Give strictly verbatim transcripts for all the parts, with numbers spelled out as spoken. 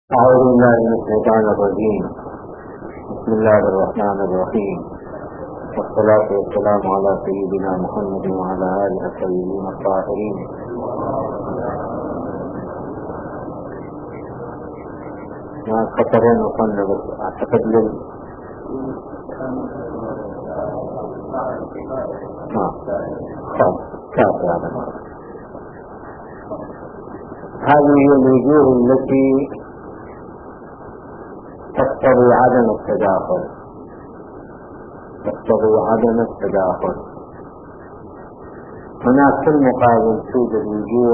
أعوذ بالله من الشيطان الرجيم. بسم الله الرحمن الرحيم، والصلاة والسلام على سيدنا محمد وعلى آله الطيبين الطاهرين. ما خطرين وصلنا بس أعتقد لل نعم كافي هذا. هذه هي الوجوه التي تقتضي عدم التداخل تقتضي عدم التداخل هناك في المقابل توجد وجوه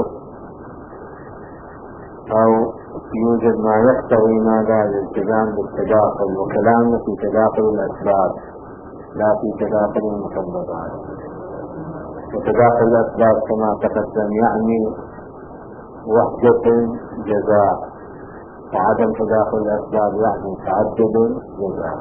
أو يوجد ما يقتضي ماذا الالتزام بالتداخل، وكلامنا في تداخل الأسباب لا في تداخل المسببات. وتداخل الأسباب كما تقدم يعني وحدة جزاء، وعدم تداخل الأسباب يعني تعدد جزاء.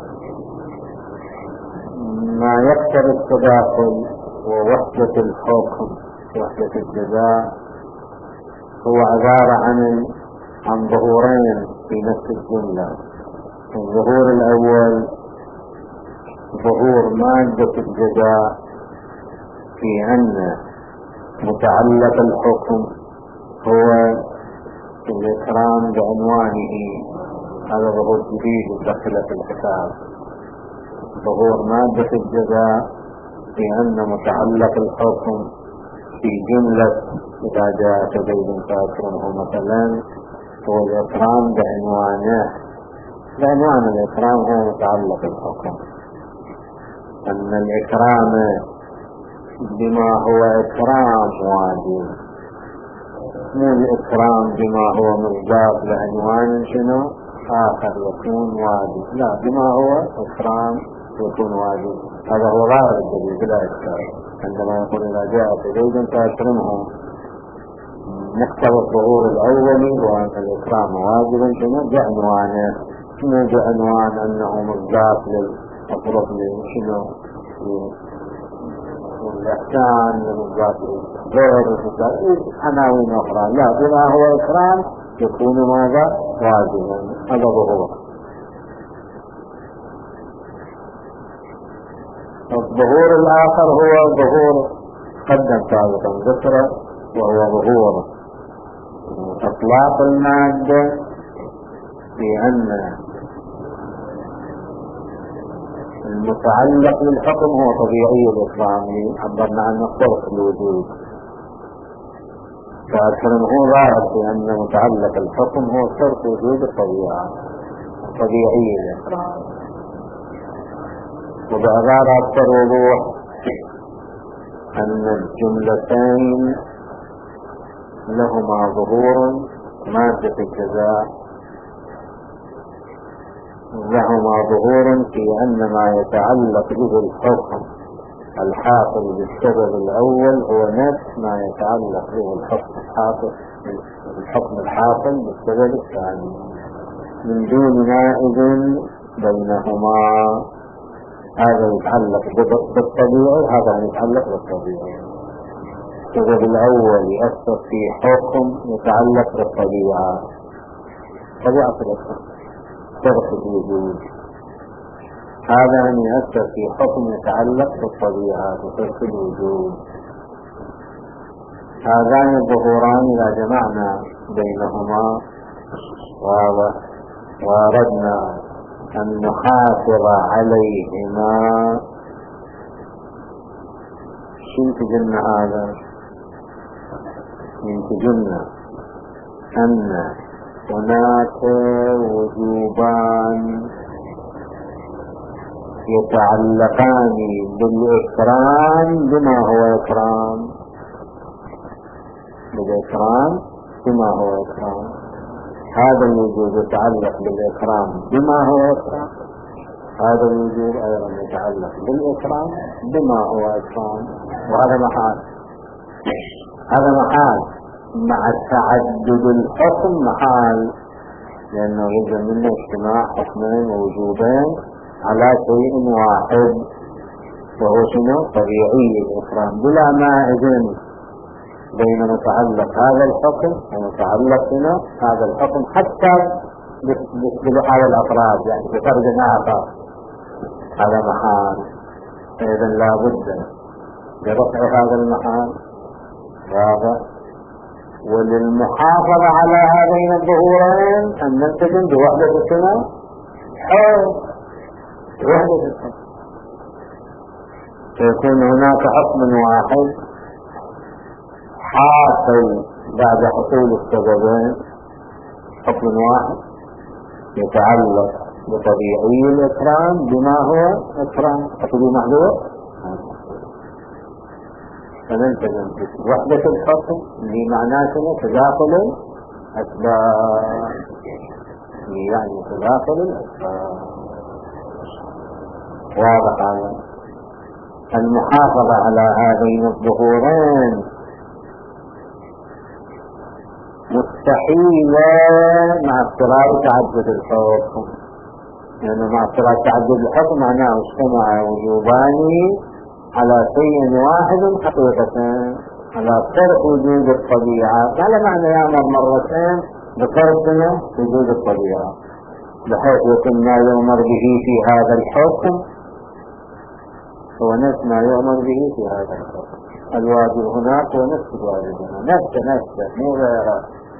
ما يقتضي التداخل ووحدة الحكم وحدة الجزاء هو عبارة عن عن ظهورين في نفس الجملة. الظهور الأول ظهور مادة الجزاء في أن متعلق الحكم هو الإكرام بعنوانه. هذا ظهور جديد دخل في الحساب. ظهور مادة الجزاء في أن متعلق الحكم في جملة إذا جاء زيد فاكره مثلا هو الإكرام بعنوانه. بعنوان الإكرام هو متعلق الحكم. أن الإكرام بما هو إكرام واجب، مو الإكرام بما هو مضاف لعنوان شنو آخر يكون واجب، لا بما هو إكرام يكون واجب. هذا هو ظاهر الدليل بلا إشكال. عندما يقول إذا جاء زيد فاكرمه مقتضى الظهور الأولي وأن الإكرام واجب شنو بعنوانه، مو بعنوان أنه مضاف للأطرف شنو والإحسان للمضاف غير الإحسان عناوين أخرى، لا بما هو إكرام يكون ماذا واجبا. هذا ظهور. الظهور الآخر هو ظهور قدم سابقا ذكره، وهو ظهور إطلاق المادة في أن المتعلق للحكم هو طبيعي الإكرام، عبرنا عنه طرق الوجود. فأكثر هو ظاهر في أن متعلق الحكم هو شرط وجود الطبيعة طبيعي الإكرام. وبعبارة أكثر وضوح أن الجملتين لهما ظهور مادة الجزاء، لهما ظهور في أن ما يتعلق به الحكم الحاصل بالسبب الأول هو نفس ما يتعلق به الحكم الحاصل الحكم الحاصل بالسبب الثاني، من دون نائب بينهما. هذا يتعلق بالطبيعي، هذا يتعلق بالطبيعي. السبب الأول يأثر في حكم يتعلق بالطبيعة، طبيعة الحكم شرط الوجود. هذا أن يأثر في حكم يتعلق بالطبيعة شرط الوجود. هذان الظهوران إذا جمعنا بينهما وأردنا أن نحافظ عليهما ينتجن هذا ينتجن أن هناك وجوبان يتعلقان بالإكرام بما هو إكرام بالإكرام بما هو إكرام. هذا الوجوب يتعلق بالإكرام بما هو إكرام، هذا الوجوب أيضا يتعلق بالإكرام بما هو إكرام. وهذا محال هذا محال مع تعدد الحكم محال، لأنه يجب منه اجتماع حكمين ووجوبين على شيء واحد وهو شنو طبيعي الإكرام. بلا ما إذن بين متعلق هذا الحكم ومتعلق هنا هذا الحكم حتى بهذا الأفراد، يعني بفرد آخر هذا محال. إذا لا بد برفع هذا المحال. واضح. وللمحافظة على هذين الظهورين أن نلتزم بوحدة السنة أو وحدة السنة، فيكون هناك حكم واحد حاصل بعد حصول السببين، حكم واحد يتعلق بطبيعي الإكرام بما هو إكرام أصلي محذور، فنلتزم بوحدة الحكم بمعناتنا تداخل الأسباب، يعني تداخل الأسباب. واضح هذا. المحافظة على هذين الظهورين مستحيلة مع اضطرار تعدد الحكم، لأنه يعني مع اضطرار تعدد الحكم معناه اجتمع وجوبان على شيء واحد حقيقة، على ترك وجود الطبيعة، على معنى يأمر مرتين بترك وجود الطبيعة، بحيث يكون ما يؤمر به في هذا الحكم هو نفس ما يؤمر به في هذا الحكم. الواجب هناك ونفس الواجب هنا، نفس نفس مو غيره.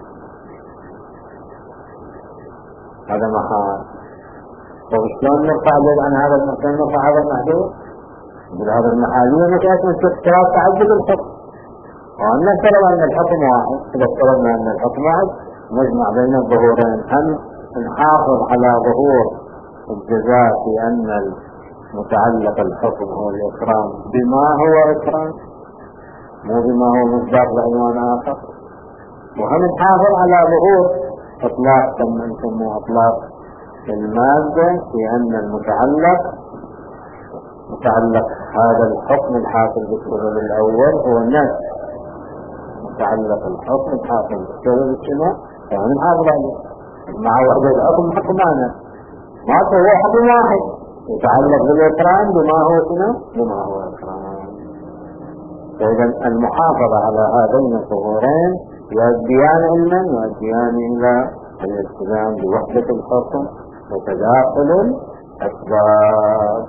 هذا محال. طيب شلون نرفع عن هذا المحال؟ نرفع هذا المحدود بهذا المحالية مكاسب من اختلاف تعدد الحكم، وأن نفترض أن الحكم واحد. إذا افترضنا أن الحكم واحد نجمع بين الظهورين، أن نحافظ على ظهور الجزاء في أن متعلق الحكم هو الإكرام بما هو إكرام مو بما هو مصداق لعنوان آخر، وهم نحافظ على ظهور إطلاق كما نسموه إطلاق المادة في أن المتعلق متعلق هذا الحكم الحاصل بالسبب الأول هو النفس متعلق الحكم الحاصل بالسبب الشمال، يعني نحافظ عليه مع وحدة الحكم حكمانا ما هو حكم واحد يتعلق بالإكرام بما هو شنو بما هو إكرام. فإذا المحافظة على هذين الظهورين يؤديان علما يؤديان إلى الالتزام بوحدة الحكم وتداخل الأسباب.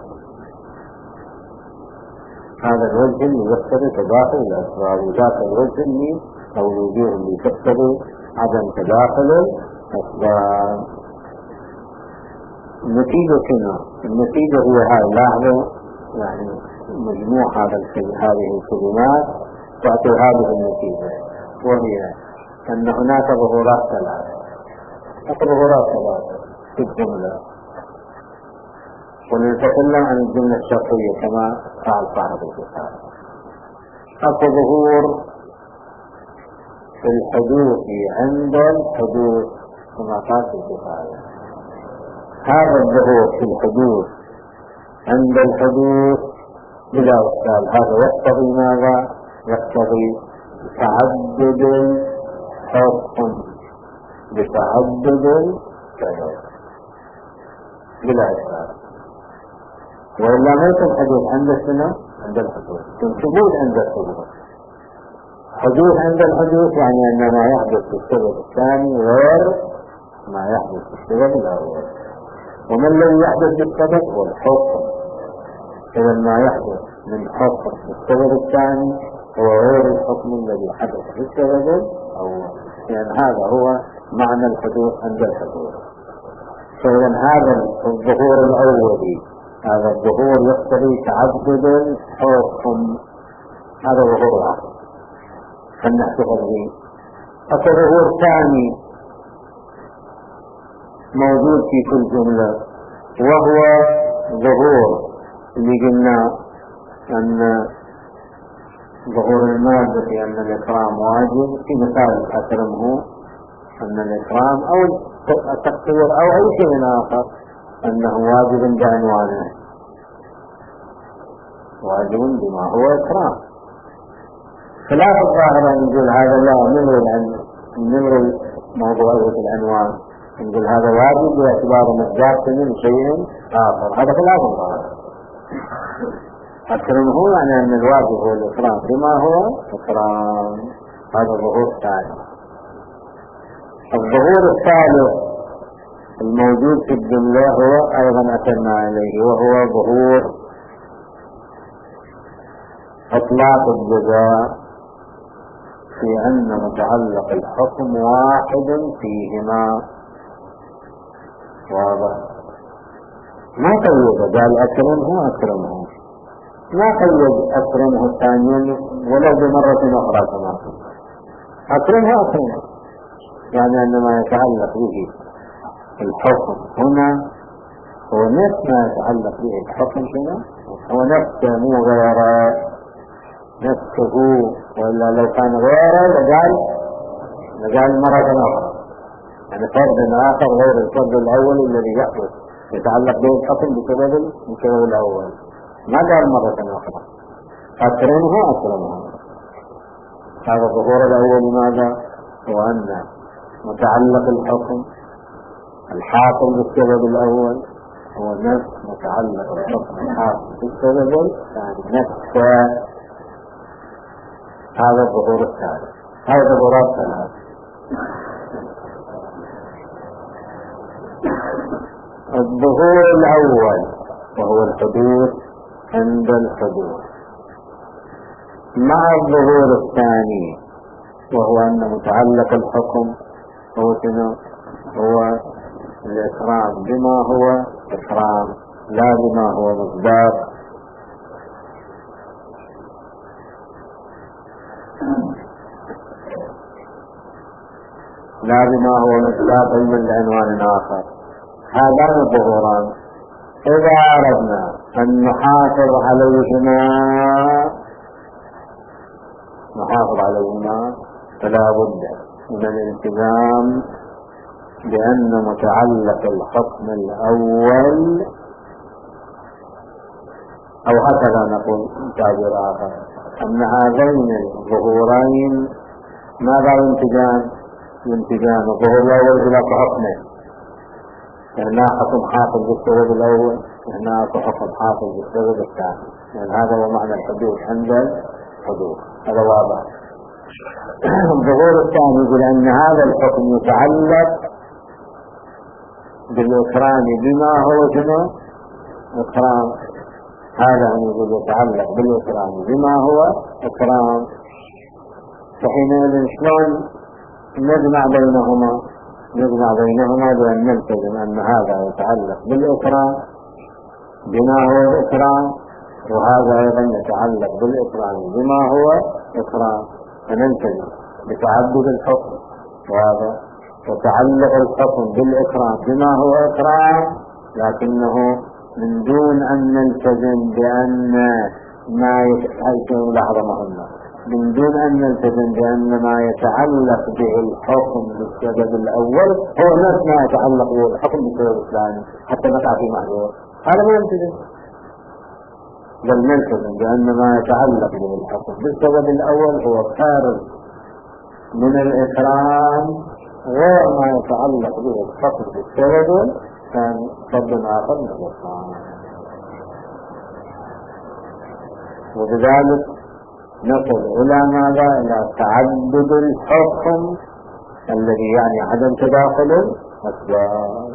هذا الوجه اللي يقتضي تداخل الأسباب، وذاك الوجه اللي أو الوجوه اللي تقتضي عدم تداخل الأسباب. النتيجة شنو؟ النتيجة هي هاي. لاحظوا يعني مجموع هذا هذه الكلمات تعطي هذه النتيجة، وهي أن هناك ظهورات ثلاثة. ظهورات ثلاثة في الجملة، ونتكلم عن الجملة الشرطية كما قال صاحب الكتاب. أكو ظهور في الحدوث عند الحدوث كما قال في الكتاب. هذا الظهور في الحدوث عند الحدوث بلا إشكال هذا يقتضي ماذا؟ يقتضي تعدد الحكم بتعدد السبب بلا إشكال، وإلا ما يكون حدوث عند السنة عند الحدوث، يكون ثبوت عند الحدوث. حدوث عند الحدوث يعني أن ما يحدث في السبب الثاني غير ما يحدث في السبب الأول، وما الذي يحدث بالسبب هو الحكم. إذا ما يحدث من حكم في السبب الثاني هو غير الحكم الذي حدث في السبب الأول، لأن هذا هو معنى الحدوث عند الحدوث. فإذا هذا الظهور الأولي هذا الظهور يقتضي تعدد الحكم، هذا ظهور العقل فلنحتفظ به. أكو ظهور ثاني موجود في كل جملة، وهو ظهور اللي قلنا أن ظهور المادة في أن الإكرام واجب، في مثال أكرمه أن الإكرام أو التقصير أو أي شيء آخر أنه واجب بعنوانه، واجب بما هو إكرام. خلاف الظاهر أن نقول هذا لا نمر موضوعية العنوان، نقول هذا واجب باعتبار مصداق من شيء آخر، هذا خلاف الظاهر. أكرمه يعني أن الواجب هو الإكرام بما هو إكرام، هذا ظهور ثاني. الظهور الثالث الموجود في الجملة هو أيضا أتنا عليه، وهو ظهور إطلاق الجزاء في أن متعلق الحكم واحد فيهما. واضح؟ ما قيد، قال أكرمه أكرمه، ما قيد أكرمه الثانيين ولو بمرة أخرى كما أكرمه أكرمه، يعني أن ما يتعلق به الحكم هنا هو نفس ما يتعلق به الحكم هنا، هو نفسه مو غيره، نفسه، ولا لو كان غيره لقال لقال مرة أخرى، يعني فرد آخر غير الفرد الأول الذي يحدث يتعلق به الحكم بسبب بسبب الأول، ما قال مرة أخرى أكرمه أكرمه. هذا الظهور الأول ماذا؟ هو أن متعلق الحكم الحاصل بالسبب الأول هو نفس متعلق الحكم الحاصل بالسبب الثاني نفسه. هذا الظهور الثالث. هذا ظهورات ثلاث. الظهور الأول وهو الحدوث عند الحدوث، مع الظهور الثاني وهو أن متعلق الحكم هو شنو؟ هو الإكرام بما هو إكرام لا بما هو مصداق. لا بما هو مصداق من عنوان آخر. هذان الظهوران إذا أردنا أن نحافظ عليهما نحافظ عليهما فلا بد من الالتزام بأن متعلق الحكم الأول، أو هكذا نقول تعبير آخر، أن هذين الظهورين ماذا ينتجان؟ ينتجان الظهور الأول إلى حكمه، هنا حكم حافظ بالسبب الأول، هنا حكم حافظ بالسبب الثاني، يعني هذا هو معنى الحدوث عند الحدوث. هذا واضح. الظهور الثاني يقول أن هذا الحكم يتعلق بالإكرام بما هو شنو؟ إكرام. هذا يقول يتعلق بالإكرام بما هو إكرام. فحينئذ شلون نجمع بينهما؟ نجمع بينهما بأن نلتزم أن هذا يتعلق بالإكرام بما هو إكرام، وهذا أيضا يتعلق بالإكرام بما هو إكرام، فنلتزم بتعدد الحكم. وهذا يتعلق الحكم بالإكرام بما هو إكرام، لكنه من دون أن نلتزم بأن ما يتعلق لحظة مهمة من دون أن نلتزم بأن ما يتعلق به الحكم بالسبب الأول هو نفس ما يتعلق به الحكم بالسبب الثاني، حتى نقع في معذور. هذا ما نلتزم، بل نلتزم بأن ما يتعلق به الحكم بالسبب الأول هو خارج من الإكرام، غير ما يتعلق به الحكم بالسبب الثاني فرد آخر من الإكرام. وبذلك نصل إلى ماذا؟ إلى تعدد الحكم الذي يعني عدم تداخل الأسباب.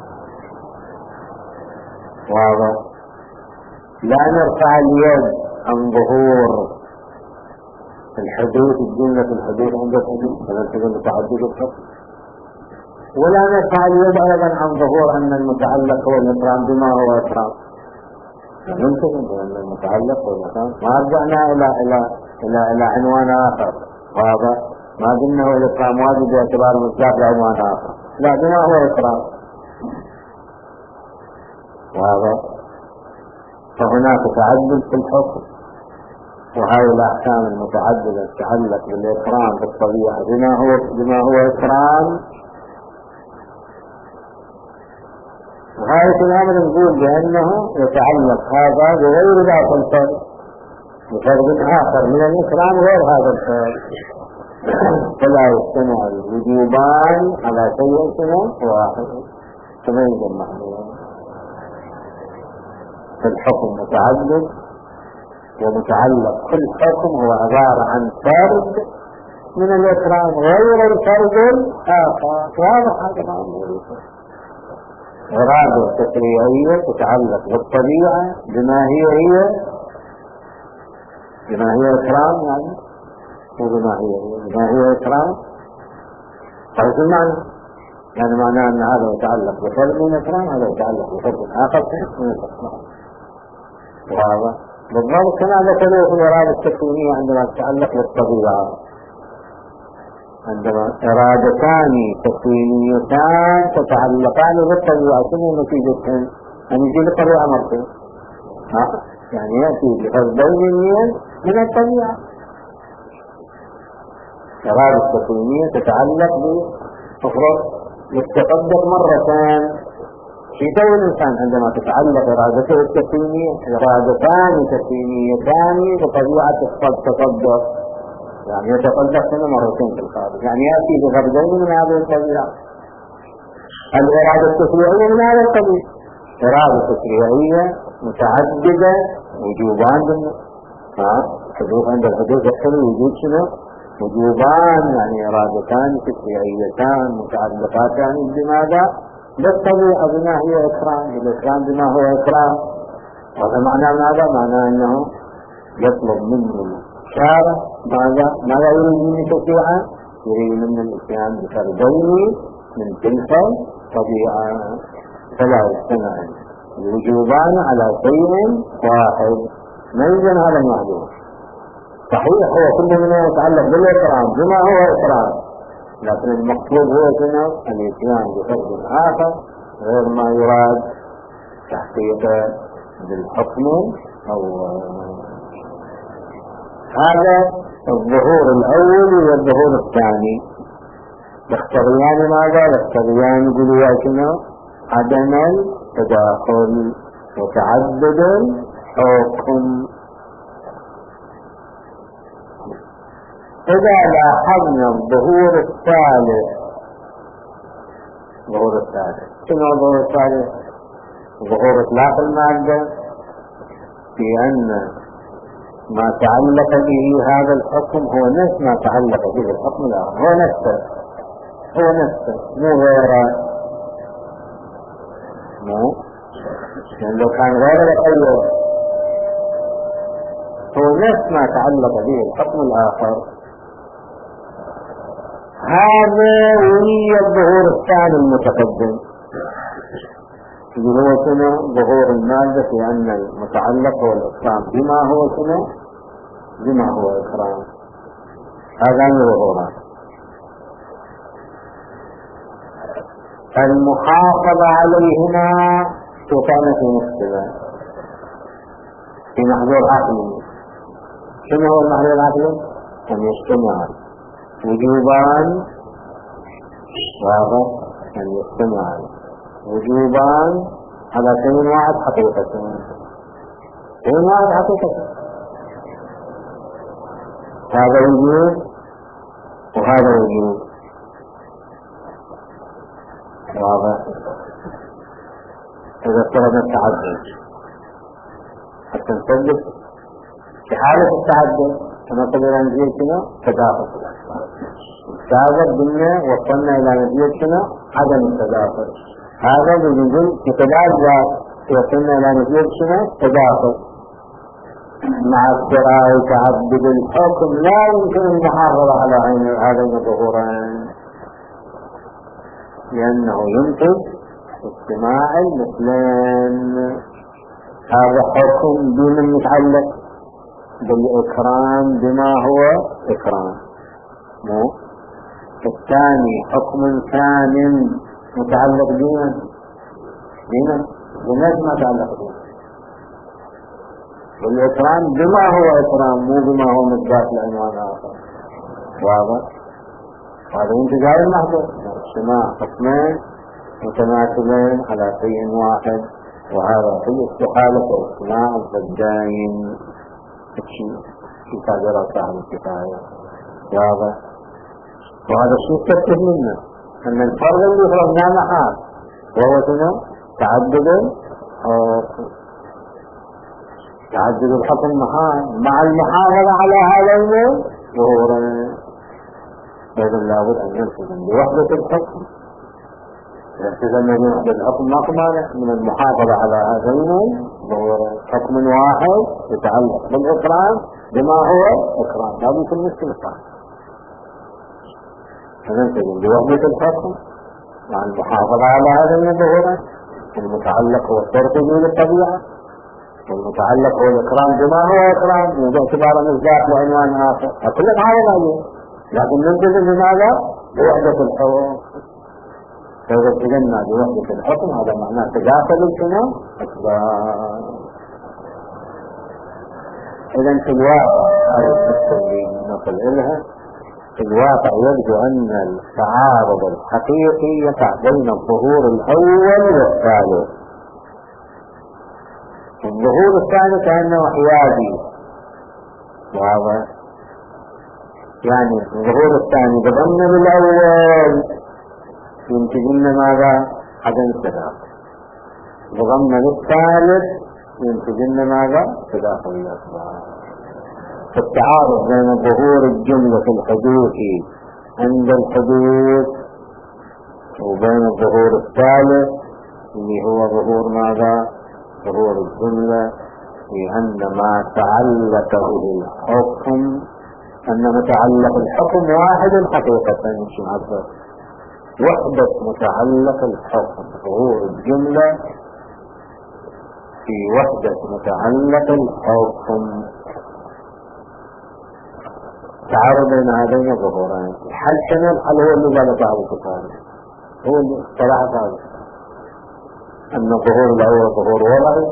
واضح؟ لا نرفع اليد عن ظهور الحدوث، الجملة الحدوث عند الحدوث فنلتزم بتعدد الحكم، ولا نرفع اليد أيضا عن ظهور أن المتعلق هو الإكرام بما هو إكرام، نلتزم بأن المتعلق هو الإكرام. ما رجعنا إلى إلى إلى إلى عنوان آخر. واضح؟ ما قلنا هو الإكرام واجب باعتبار مصداق لعنوان آخر، لا بما هو إكرام. واضح؟ فهناك تعدد في الحكم، وهذه الأحكام المتعددة تتعلق بالإكرام بالطبيعة بما هو بما هو إكرام. وهذا الأمر نقول بأنه يتعلق هذا بغير ذات الفرد، بفرد آخر من الإكرام غير هذا الفرد، فلا يجتمع الوجوبان على شيء واحد. كما يقول محمود الحكم متعدد ومتعلق، كل حكم هو عبارة عن فرد من الإكرام غير الفرد الآخر. واضح هذا الأمر. إرادة تشريعية تتعلق بالطبيعة بما هي هي بما هي إكرام، يعني وبما هي هي بما هي إكرام. طيب المعنى يعني معناه أن هذا يتعلق بفرد من إكرام، هذا يتعلق بفرد آخر من الإكرام. واضح. بالضبط كما ذكروا في الإرادة التكوينية عندما تتعلق بالطبيعة، عندما إرادتان تكوينيتان تتعلقان بالطبيعة، شنو نتيجتهن؟ أن يجي الطبيعة مرتين، يعني يأتي بفردين من الطبيعة. إرادة تكوينية تتعلق بأخرى يتصدق مرتان في تو الإنسان عندما تتعلق إرادته التكوينية إرادتان تكوينيتان بطبيعة التصدق، يعني يتصدق سنة مرتين في الخارج، يعني يأتي بفردين من هذه الطبيعة. الإرادة التشريعية من هذا القبيل، إرادة تشريعية متعددة وجوبان ها حدوث عند الحدوث يحصل وجود شنو؟ وجوبان، يعني إرادتان تشريعيتان متعلقتان بماذا؟ بالطبيعة بما هي إكرام، الإكرام بما هو إكرام. وهذا معنى ماذا؟ معنى أنه يطلب منه الشارع ماذا؟ ماذا يريد منه تشريعا؟ يريد منه الإتيان بفردين من تلك الطبيعة، فلا يجتمع الوجوبان على شيء واحد. ما يمكن هذا المحدود. صحيح هو كل منه يتعلق بالإكرام بما هو إكرام، لكن المقصود هو شنو؟ الاتيان بفرد آخر غير ما يراد تحقيقه بالحكم. أو هذا الظهور الأول والظهور الثاني يقتضيان ماذا؟ يقتضيان يقولوا شنو؟ عدم التداخل وتعدد الحكم. إذا لاحظنا الظهور الثالث، الظهور الثالث شنو الظهور الثالث؟ ظهور إطلاق المادة، في أن ما تعلق به هذا الحكم هو نفس ما تعلق به الحكم الآخر، هو نفسه هو نفسه مو غيره، مو لأن لو كان غيره يقيد، هو نفس ما تعلق به الحكم الآخر. هذا هي الظهور الثاني المتقدم، اللي هو شنو؟ ظهور المادة في أن المتعلق هو الإكرام بما هو شنو؟ بما هو إكرام. هذان الظهوران. المحافظة عليهما كان في مكتبة في محظور عقلي. شنو هو المحظور العقلي؟ أن يجتمع وجوبان، واضح؟ أن يجتمع وجوبان على شيء واحد حقيقة، شيء واحد حقيقة. هذا وجود وهذا وجود، واضح؟ إذا افترضنا التعدد حتى نثبت في حالة التعدد كما قلنا نزيد شنو؟ تداخل. السابق قلنا وصلنا إلى نزيد شنو؟ عدم التداخل. هذا بنقول في تداخل وصلنا إلى نزيد شنو؟ تداخل. مع اضطرار تعدد الحكم لا يمكن المحافظة على هذين الظهورين، لأنه ينتج اجتماع المثلين. هذا حكم بمن يتعلق بالإكرام بما هو إكرام، مو الثاني حكم ثاني متعلق بمن بمن بمن ما تعلق به والإكرام بما هو إكرام، مو بما هو مدات العنوان آخر. واضح؟ هذا انتظار المحضر، اجتماع حكمين متماثلين على شيء واحد، وهذا في استحالة اجتماع الضدين في تعبيرات صاحب الكفاية. واضح؟ وهذا الشيء تكتب منه أن الفرق اللي فرضناه محال وهو شنو؟ تعدد الحكم. تعدد الحكم محال مع المحافظة على هذين الظهورين. إذا لابد أن نلتزم بوحدة الحكم. التزمنا بوحدة الحكم ماكو مانع من المحافظة على هذين حكم واحد يتعلق بالإكرام بما هو إكرام، هذه يكون مشكلة صعبة. فنلتزم بوحدة الحكم مع المحافظة على هذين الظهورات. المتعلق هو الصرف للطبيعة، والمتعلق هو الإكرام بما هو إكرام باعتبار مصداق لعنوان آخر، كل هذا عليه. لكن نلتزم بماذا؟ بوحدة الحكم. فإذا التزمنا بوحدة الحكم هذا معناه تداخل الكلام أكبر. إذا في الواقع هذا التسليم نقل إلها، في الواقع يبدو أن التعارض الحقيقي يقع بين الظهور الأول والثالث. الظهور الثاني كأنه حيادي، واضح؟ يعني الظهور الثاني بضمن بالأول ينتجن ماذا؟ عدم التداخل. بضمن الثالث ينتجن ماذا؟ تداخل الأسباب. فالتعارض بين ظهور الجملة في الحدوث عند الحدوث وبين الظهور الثالث اللي هو ظهور ماذا؟ ظهور الجملة، لأن ما تعلق به الحكم أن متعلق الحكم واحد حقيقة مش معبر. وحدة متعلق الحكم ظهور الجملة في وحدة متعلق الحكم. تعارض بين هذين الظهورين. الحل شنو؟ الحل هو اللي قال تعالى الكتاب، هو اللي اصطلح هذا أن الظهور الأول ظهور وضعي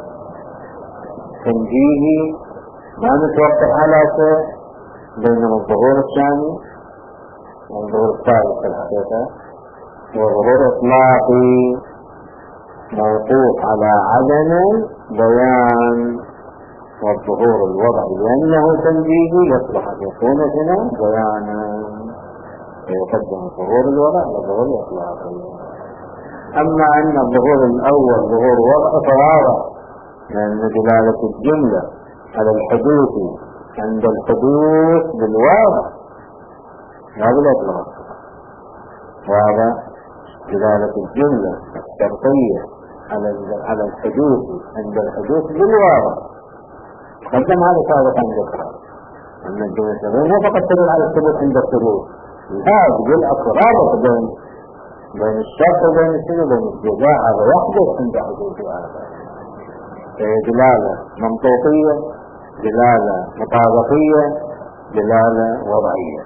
تنجيهي ما نتوقف على شيء، بينما الظهور الثاني والظهور الثالث في الحقيقة هو ظهور إطلاقي موقوف على عدم بيان، والظهور الوضعي لأنه تنجيهي يصلح أن يكون هنا بيانا، فيقدم الظهور الوضع والظهور الإطلاقي. أما أن الظهور الأول ظهور وضع فواضح، لأن دلالة الجملة على الحدوث عند الحدوث بالواضح لا بالإطلاق. واضح؟ دلالة الجملة الشرطية على على الحدوث عند الحدوث بالواضح. قدم هذا سابقا ذكر أن الجملة مو فقط تدل على الثبوت عند الثبوت، لا تقول أقرابة بين بين الشرط وبين السنة وبين الجزاء، هذا يحدث عند حدوث هذا. دلالة منطوقية، دلالة مطابقية، دلالة وضعية.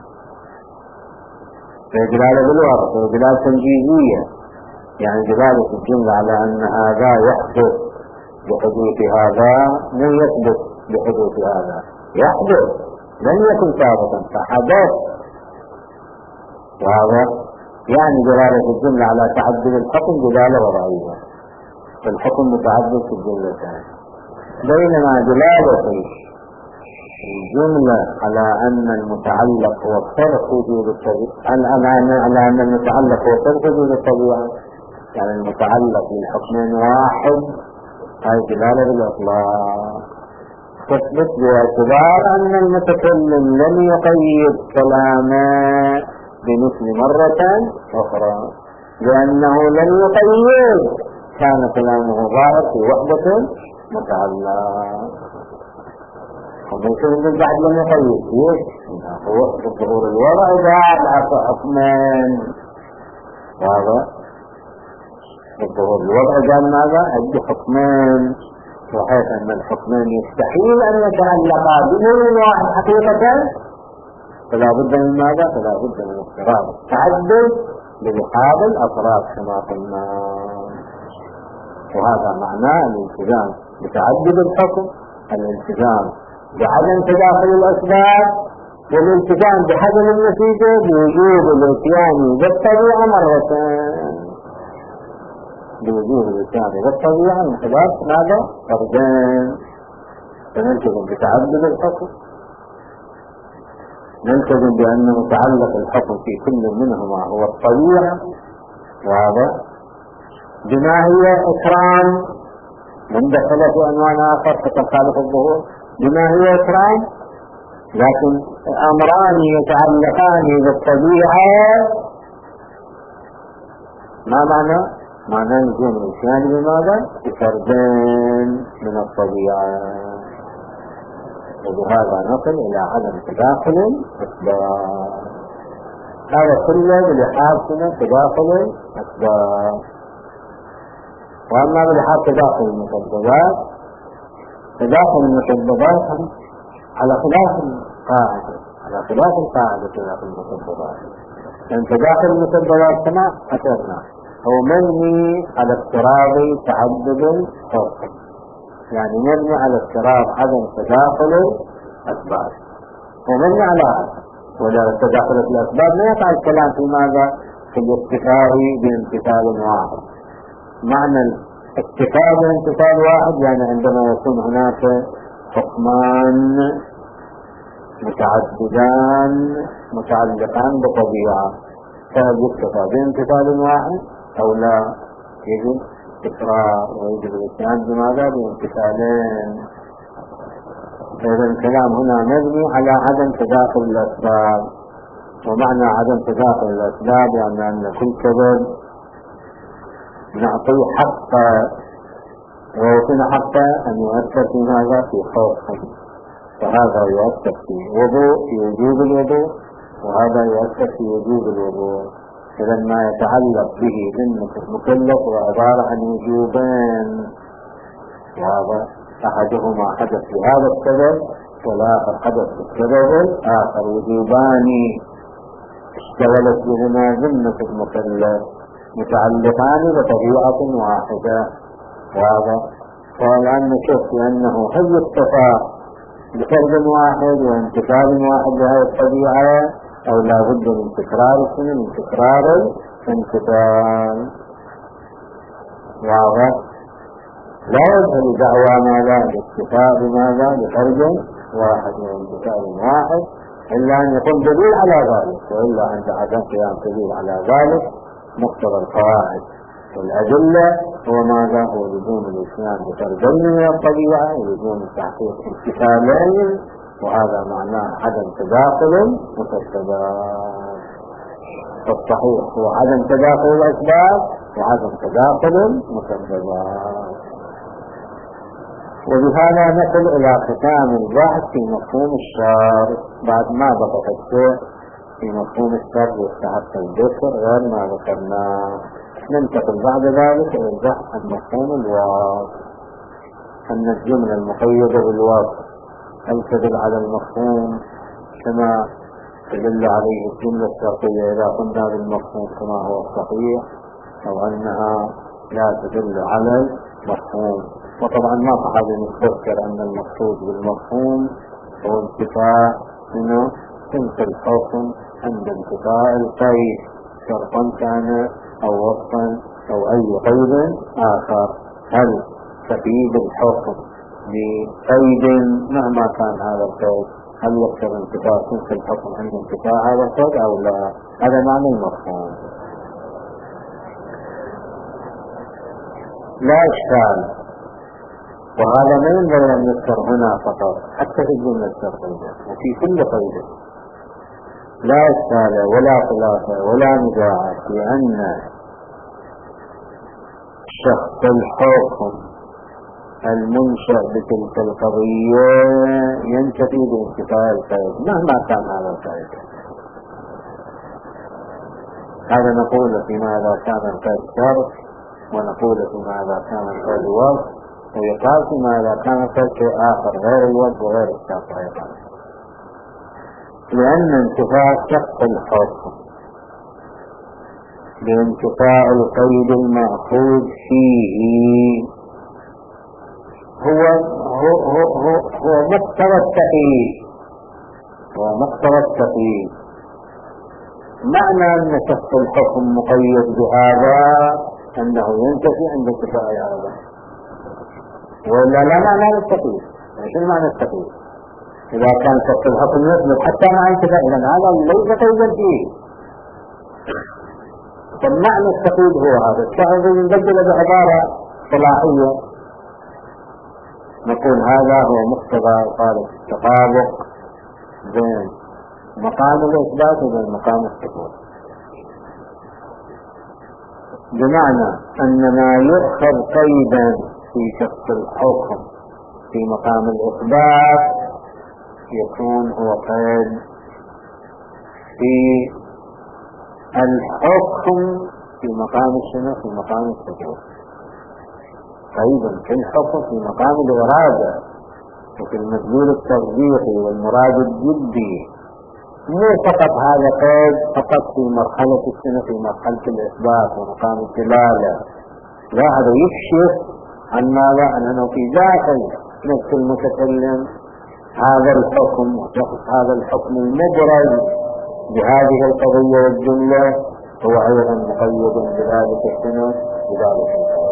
دلالة بالوضع، دلالة تنجيزية، يعني دلالة الجملة على أن هذا يحدث بحدوث هذا مو يثبت بحدوث هذا، يحدث لن يكن ثابتا فحدث. وهذا يعني دلالة الجملة على تعدد الحكم دلالة وضعية، فالحكم متعدد في الجملتين. بينما دلالة الجملة على أن المتعلق هو صرف وجود الطبيعة، على أن المتعلق هو صرف وجود الطبيعة، يعني المتعلق للحكمين واحد، هذه دلالة بالإطلاق تثبت باعتبار أن المتكلم لم يقيد كلامه بمثل مرة أخرى، لأنه لم يقيد كان كلامه ظاهر في وحدة متعلق. وممكن بعد لم يقيد ليش؟ هو ظهور الوضع بعد حكمين. واضح؟ ظهور الوضع قال ماذا؟ عندي حكمين، وحيث أن الحكمين يستحيل أن يتعلقا بمن واحد حقيقة، فلا بد من ماذا؟ فلا بد من اضطراب التعدد بلحاظ الأطراف كما قلنا. وهذا معناه الالتزام بتعدد الحكم، الالتزام بعدم تداخل الأسباب، والالتزام بحجم النتيجة بوجود الاتيان بالطبيعة مرتين، بوجود الاتيان بالطبيعة من خلال ماذا؟ فردين. فنلتزم بتعدد الحكم، نلتزم بأن متعلق الحكم في كل منهما هو الطبيعة، واضح؟ بما هي إكرام من دخل في عنوان آخر فتخالف الظهور، بما هي إكرام لكن أمران يتعلقان بالطبيعة ما معنى؟ معنى لزوم الإتيان بماذا؟ بفردين من الطبيعة، وبهذا نصل إلى عدم تداخل الأسباب. هذا كله بلحاظنا تداخل الأسباب. وأما بلحاظ تداخل المسببات، تداخل المسببات على خلاف القاعدة، على خلاف القاعدة تداخل المسببات، لأن تداخل المسببات كما أشرنا هو مبني على افتراض تعدد الحكم، يعني مبني على افتراض عدم تداخل الأسباب، ومبني على هذا. ولا تداخل الأسباب لا يقع الكلام في ماذا؟ في الاكتفاء بامتثال واحد. معنى الاكتفاء بامتثال واحد يعني عندما يكون هناك حكمان متعددان متعلقان بطبيعة، فهل يكتفى بامتثال واحد أو لا؟ يجب تكرار ويجب الاتيان بماذا؟ بامتثالين. إذا الكلام هنا مبني على عدم تداخل الأسباب، ومعنى عدم تداخل الأسباب يعني أن كل سبب نعطيه حقه، ويكون حقه أن يؤثر في ماذا؟ في خوفه، فهذا يؤثر في وضوء في وجوب الوضوء، وهذا يؤثر في وجوب الوضوء. إذا ما يتعلق به بالمكلف وعبارة عن وجوبين، وهذا أحدهما حدث بهذا السبب والآخر حدث بالسبب الآخر، وجوبان اشتغلت بهما ذمة المكلف متعلقان بطبيعة واحدة. وهذا فالآن نشوف بأنه هل يكتفى بفرد واحد وانتقال واحد لهذه الطبيعة أو لا بد من تكرار السنة من تكرار الانتقال. واضح؟ لا يدخل دعوى ماذا؟ الاكتفاء بماذا؟ بفرد واحد وانتقال واحد إلا أن يكون دليل على ذلك، وإلا عند عدم قيام دليل على ذلك مقتضى القواعد والأدلة هو ماذا؟ هو لزوم الإسلام بفردين من الطبيعة ولزوم تحقيق انتقالين، وهذا معناه عدم تداخل مسببات. فالصحيح هو عدم تداخل الأسباب وعدم تداخل المسببات. وبهذا نصل إلى ختام البحث في مفهوم الشر. بعد ما بقى الشيء في مفهوم الشر يستحق الذكر غير ما ذكرناه، ننتقل بعد ذلك إلى البحث عن مفهوم الوصف، أن الجملة المقيدة بالوصف هل تدل على المفهوم كما تدل عليه الجملة الشرطية إذا قلنا بالمفهوم كما هو الصحيح، أو أنها لا تدل على المفهوم. وطبعا ما صح أن نذكر أن المقصود بالمفهوم هو انتفاء منه تلك الحكم عند انتفاء القيد، شرطا كان أو وصفا أو أي قيد آخر. هل تقييد الحكم بقيد مهما كان هذا القيد هل يقتضي انتفاء تلك الحكم عند انتفاء هذا القيد أو لا؟ هذا معنى المفهوم. لا إشكال، وهذا ما ينبغي أن يذكر هنا فقط، حتى في الجملة الشرطية وفي كل قيد. لا إشكال ولا خلاف ولا نزاع في أن شخص الحكم المنشأ بتلك القضية ينتفي بانتفاء القيد مهما كان هذا القيد. هذا نقول فيما إذا كان القيد شرط، ونقول فيما إذا كان القيد وصف، ويقال فيما إذا كان القيد شيء آخر غير الوصف وغير الشرط أيضا. لأن انتفاء شخص الحكم بانتفاء القيد المأخوذ فيه هو هو هو هو, هو مقتضى التقييد، هو مقتضى التقييد. معنى أن شخص الحكم مقيد بهذا أنه ينتفي عند انتفاء هذا، ولا لا معنى للتقييد. شو معنى التقييد؟ إذا كان شخص الحكم يثبت حتى مع انتفاء، إذن هذا ليس قيدا فيه. فالمعنى التقييد هو هذا. الشخص ينبدل بعبارة صلاحية نقول هذا هو مقتضى طالب التطابق بين مقام الإثبات وبين مقام الثبوت، بمعنى أن ما يؤخذ قيدا في شخص الحكم في مقام الإثبات يكون هو قيد في الحكم في مقام الشنو في مقام الثبوت، قيدا في الحكم في مقام الإرادة وفي المدلول التطبيقي والمراد الجدي، مو فقط هذا قيد فقط في مرحلة السنة في مرحلة الإثبات ومقام الدلالة، لا، هذا يكشف عن ماذا؟ أنه في داخل نفس المتكلم هذا الحكم وشخص هذا الحكم المبرز بهذه القضية والجملة هو أيضا مقيد بذلك السنة بذلك الحكم.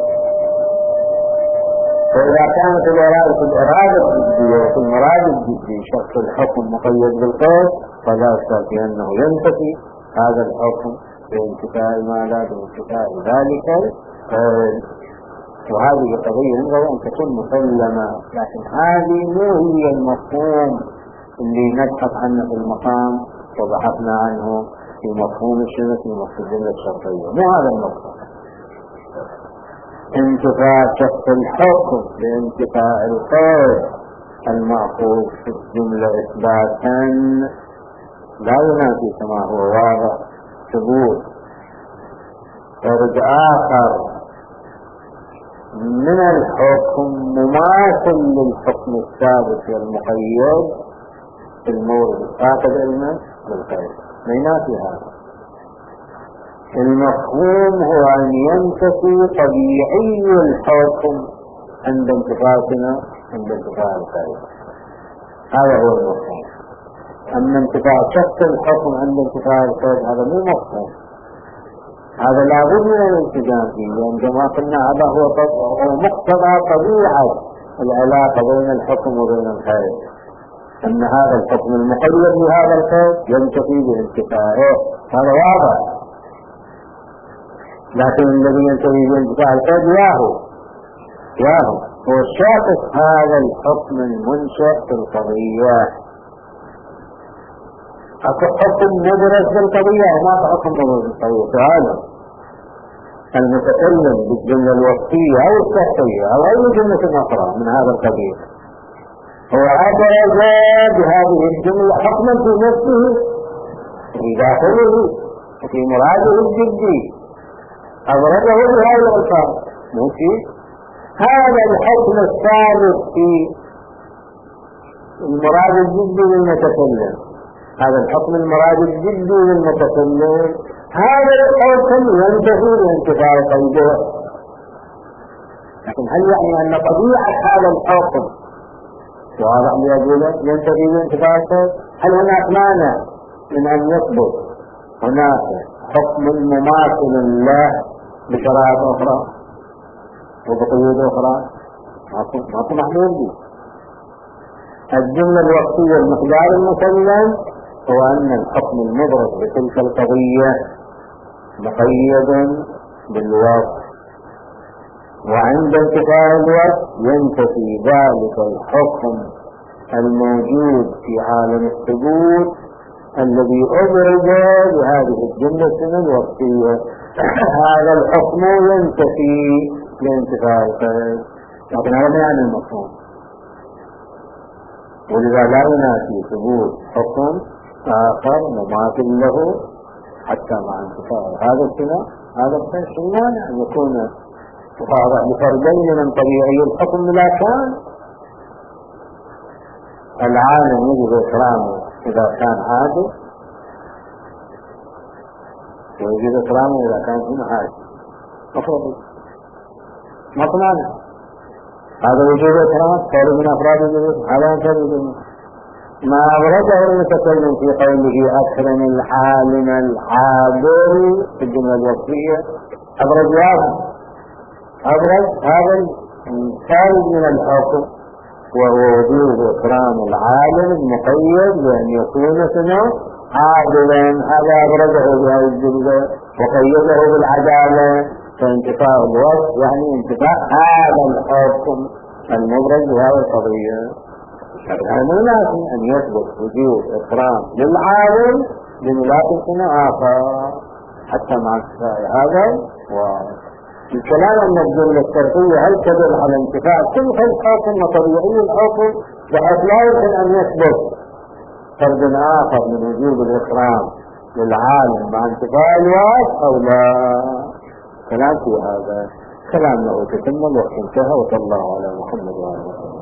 فإذا كانت الإرادة الإرادة الجدية وفي المراد الجدي شخص الحكم مقيد بالقيد فلا شك أنه ينتفي هذا الحكم بانتفاء ما لا بانتفاء ذلك القيد. وهذه قضية ينبغي أن تكون مسلمة، لكن هذه مو هي المفهوم اللي نبحث عنه في المقام وبحثنا عنه في مفهوم الشنو في مفهوم الجملة الشرطية، مو هذا المفهوم. انتفاء شخص الحكم بانتفاء القيد المأخوذ في الجملة إثباتا لا ينافي كما هو واضح ثبوت فرد آخر من الحكم مماثل للحكم الثابت والمقيد في المورد الآخر علما بالقيد، ما ينافي هذا. المفهوم هو أن ينتفي طبيعي الحكم عند انتفاعنا عند انتفاع القيد، هذا هو المفهوم. أما انتفاع شخص الحكم عند انتفاع القيد هذا مو مفهوم، هذا لابد من الالتزام فيه، لأن كما قلنا هذا هو مقتضى طبيعة العلاقة بين الحكم وبين القيد، أن هذا الحكم المقيد بهذا القيد ينتفي بانتفاعه، هذا واضح. لكن الذي ينتهي بانتفاع القيد ياهو ياهو هو شاطف هذا الحكم المنشأ في القضية. أكو حكم مدرس بالقضية وما حكم مدرس بالقضية، فهذا المتكلم بالجملة الوصفية أو الشخصية أو أي جملة أخرى من هذا القضية هو أدرج بهذه الجملة حكما في نفسه في داخله وفي مراده الجدي، أضربه بهذه الألفاظ ماشي. هذا الحكم الثابت في المراد الجدي للمتكلم، هذا الحكم المراد الجدي للمتكلم، هذا الحكم ينتهي بانتفاع قيده. لكن هل يعني أن طبيعة هذا الحكم واضح ليقوله ينتهي بانتفاع قيده؟ هل هناك مانع من أن يثبت هناك حكم مماثل له بشرائط أخرى وبقيود أخرى؟ ماكو محمول به. الجملة الوقتية المقدار المسلم هو أن الحكم المدرك بتلك القضية مقيد بالوصف، وعند انتفاء الوصف ينتفي ذلك الحكم الموجود في عالم الثبوت الذي أبرز بهذه الجملة الوصفية، هذا الحكم ينتفي لانتفاء القيد. لكن هذا يعني المفهوم، ولذا لا ينافي ثبوت حكم آخر مماثل له حتى مع انتفاء هذا السنة هذا الشيء المانع أن يكون واضح لفردين من طبيعي الحكم، لا كان العالم يجب إكرامه إذا كان عادل ويجب إكرامه إذا كان هنا عادل مفروض مطمئن، هذا وجوب إكرام قول من أفراد الوجود، هذا ينتبه ما أبرزه المتكلم في قوله أكرم العالم العادل في الجملة الوصفية، أبرز هذا أبرز هذا الخارج من الحكم وهو وجوب إكرام العالم المقيد بأن يكون سنه عادلا، هذا أبرزه بهذه الجملة وقيده بالعدالة، فانتفاء الوصف يعني انتفاء هذا الحكم المبرز بهذه القضية. يعني مو لازم أن يثبت وجود إكرام للعالم بملاك آخر حتى مع انتفاء هذا. والكلام أن الجملة الشرطية هل تدل على انتفاء كل خلقات وطبيعي الحكم بحيث لا يمكن أن يثبت فرد آخر من وجود الإكرام للعالم مع انتفاء الوصف أو لا. كلام في هذا كلام له تتم الوقت انتهى، وصلى الله على محمد وعلى اله.